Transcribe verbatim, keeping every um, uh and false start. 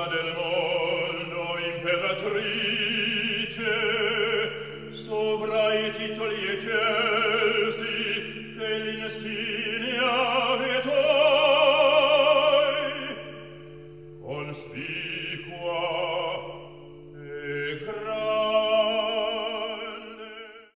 Regista del mondo, imperatrice, sovra i titoli eccelsi dell'insignia e tuoi, con spirito